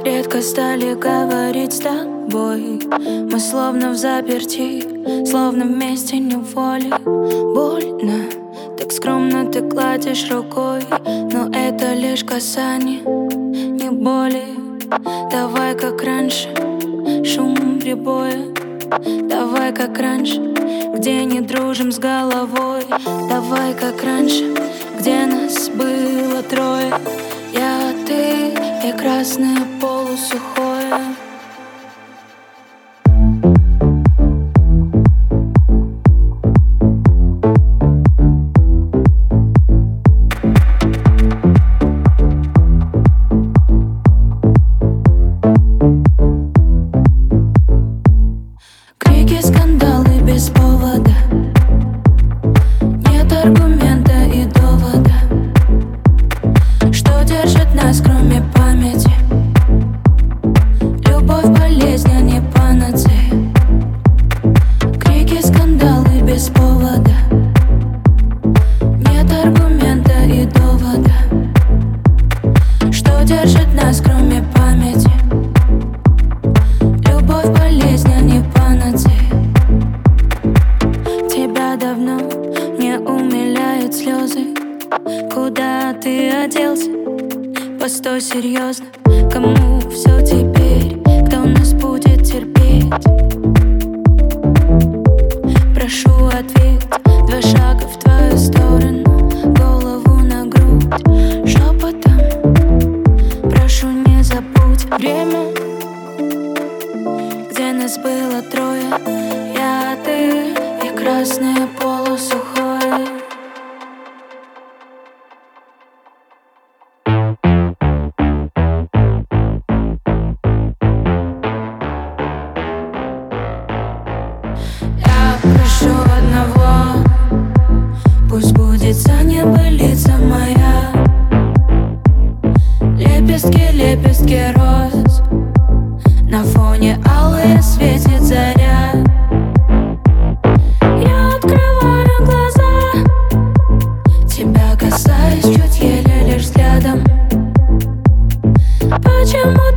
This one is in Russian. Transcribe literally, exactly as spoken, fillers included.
Редко стали говорить с тобой. Мы словно в заперти, словно вместе неволе. Больно, так скромно ты гладишь рукой, но это лишь касание, не боли. Давай как раньше, шум прибоя. Давай как раньше, где не дружим с головой. Давай как раньше, где нас было трое. Я, ты и красное полусухое. Крики, скандалы без повода. Нет аргумента и довода, что держит нас, кроме памяти. Любовь, болезнь, а не панацея. Крики, скандалы без повода. Нет аргумента и довода, что держит нас, кроме памяти. Любовь, болезнь, а не панацея. Тебя давно не умиляют слезы. Куда ты оделся? Постой, серьезно. Кому все теперь? Кто нас будет терпеть? Прошу, ответь. Два шага в твою сторону, голову на грудь. Шепотом прошу, не забудь время, где нас было трое. Я, ты и красное полусухое. Я прошу одного, пусть сбудется небылица моя. Лепестки, лепестки роз, на фоне алые светит заря. Я открываю глаза, тебя касаюсь чуть еле лишь взглядом. Почему